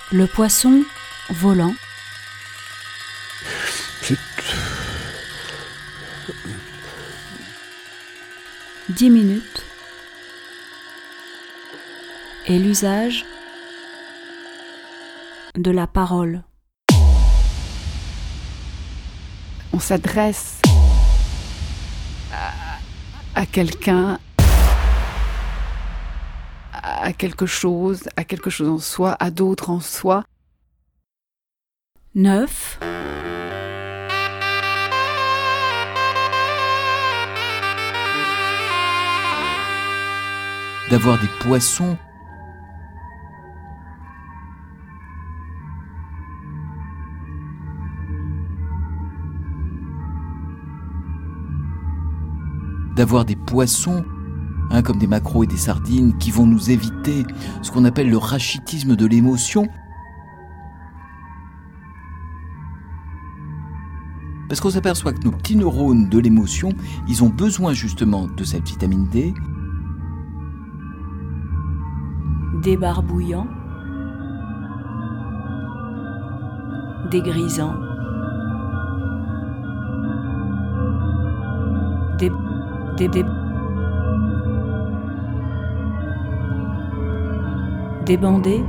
Le poisson volant. C'est... 10 minutes. Et l'usage de la parole. On s'adresse à quelqu'un, à quelque chose en soi, à d'autres en soi. 9. D'avoir des poissons comme des maquereaux et des sardines, qui vont nous éviter ce qu'on appelle le rachitisme de l'émotion. Parce qu'on s'aperçoit que nos petits neurones de l'émotion, ils ont besoin justement de cette vitamine D. Débarbouillant, dégrisant, débandé,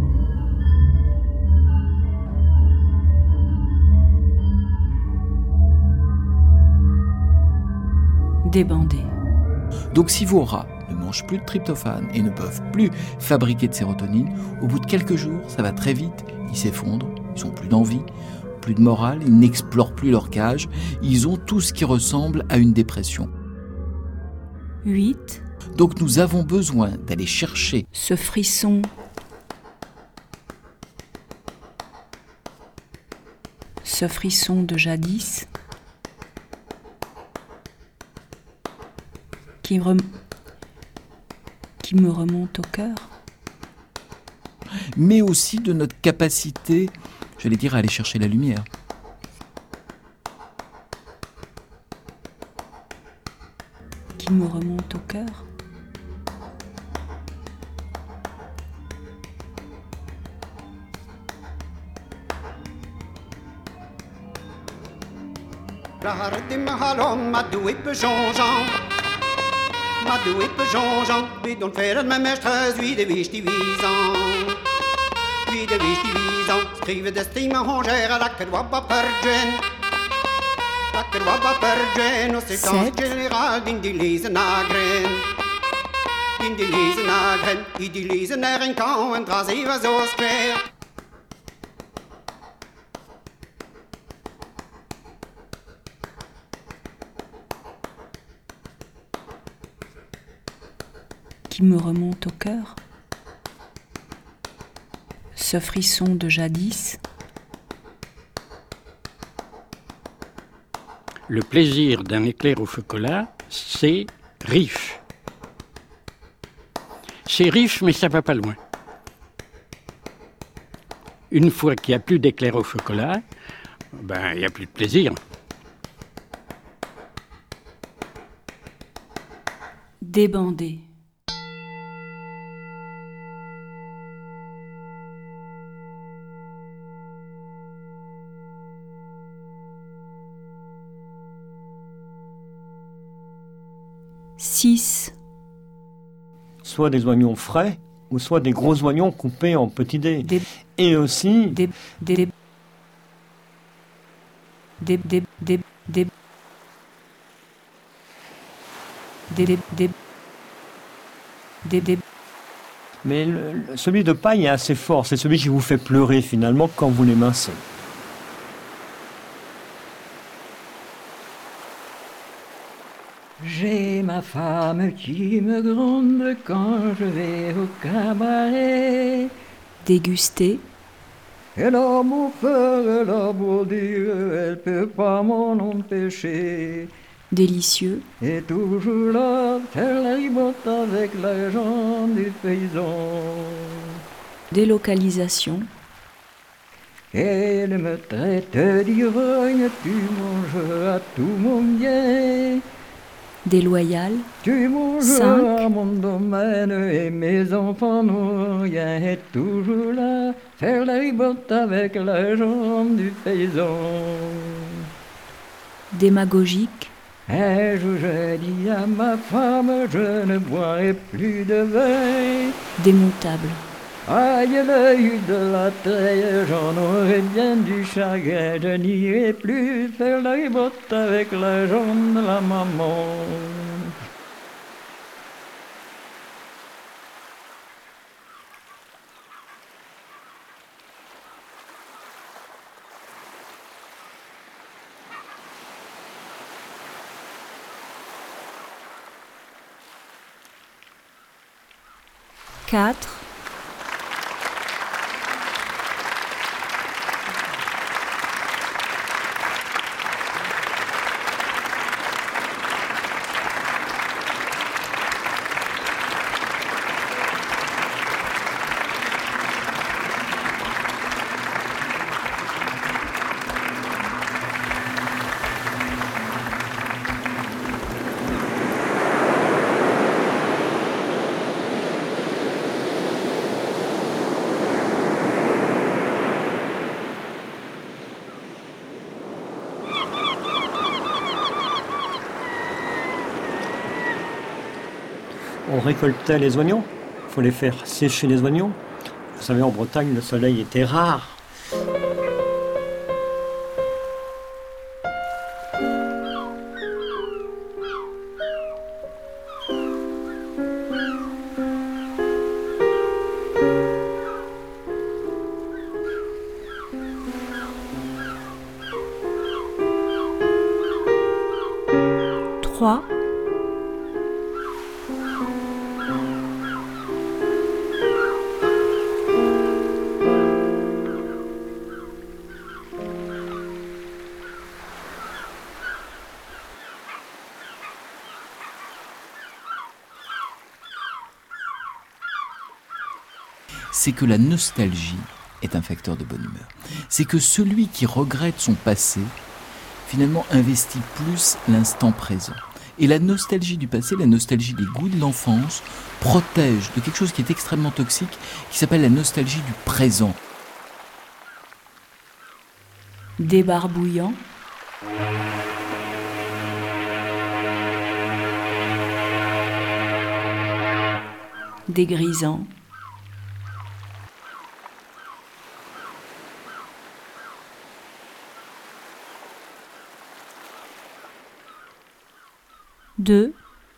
débandé. Donc si vos rats ne mangent plus de tryptophane et ne peuvent plus fabriquer de sérotonine, au bout de quelques jours, ça va très vite, ils s'effondrent, ils n'ont plus d'envie, plus de morale, ils n'explorent plus leur cage, ils ont tout ce qui ressemble à une dépression. 8. Donc nous avons besoin d'aller chercher Ce frisson de jadis qui me remonte au cœur. Mais aussi de notre capacité, j'allais dire, à aller chercher la lumière. Qui me remonte au cœur. Vi don't färd med mästras vid det visst i visan. Skriver det stima hångera lacker wabba pergen. Och sekans general din de lesen agren. I de lesen är en kan en dras i vad så skär. Qui me remonte au cœur. Ce frisson de jadis. Le plaisir d'un éclair au chocolat, c'est riche. C'est riche, mais ça va pas loin. Une fois qu'il n'y a plus d'éclair au chocolat, il n'y a plus de plaisir. Débandé. Soit des oignons frais, ou soit des gros oignons coupés en petits dés. Et aussi... Mais celui de paille est assez fort, c'est celui qui vous fait pleurer finalement quand vous l'émincez. J'ai ma femme qui me gronde quand je vais au cabaret. Déguster. Elle a beau faire, elle a beau dire, elle peut pas m'en empêcher. Délicieux. Et toujours là, elle ribote avec l'argent du paysan. Délocalisation. Elle me traite d'ivrogne, tu manges à tout mon bien. Déloyal. Tu manges 5. à mon domaine et mes enfants n'ont rien, et toujours là, faire la ribote avec la jambe du paysan. Démagogique, Un jour je dis à ma femme, je ne boirai plus de vin. démontable, Aïe l'œil de la taille, j'en aurais bien du chagrin. Je n'irai plus faire la ribote avec la jambe de la maman. quatre, On récoltait les oignons, il faut les faire sécher les oignons. Vous savez, en Bretagne, le soleil était rare. trois, c'est que la nostalgie est un facteur de bonne humeur. C'est que celui qui regrette son passé, finalement, investit plus l'instant présent. Et la nostalgie du passé, la nostalgie des goûts de l'enfance, protège de quelque chose qui est extrêmement toxique, qui s'appelle la nostalgie du présent. débarbouillant, dégrisant, deux,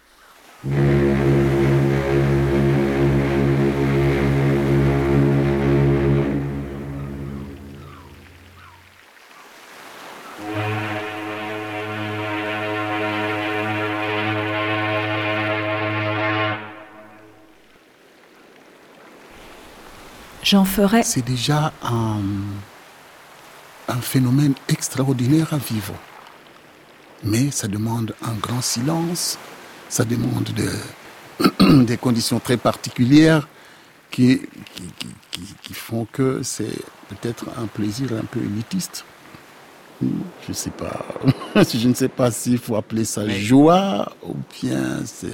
j'en ferai C'est déjà un phénomène extraordinaire à vivre. Mais ça demande un grand silence, ça demande des conditions très particulières qui font que c'est peut-être un plaisir un peu élitiste. Je sais pas, je ne sais pas s'il faut appeler ça joie ou bien c'est...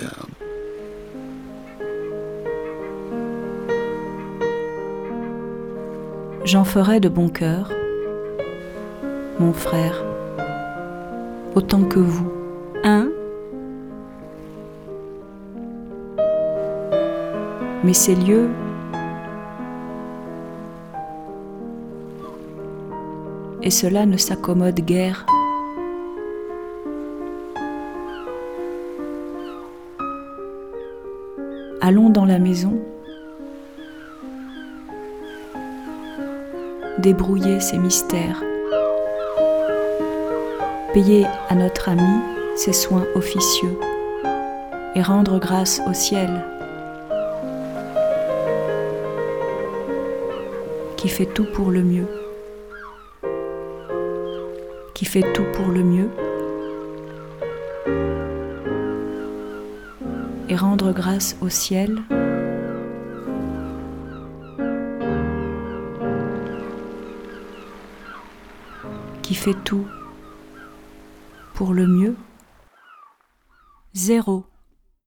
j'en ferai de bon cœur, mon frère, autant que vous. Un, mais ces lieux, et cela ne s'accommode guère. Allons dans la maison, débrouiller ces mystères, payer à notre ami ses soins officieux et rendre grâce au ciel qui fait tout pour le mieux, qui fait tout pour le mieux, et rendre grâce au ciel qui fait tout pour le mieux. 0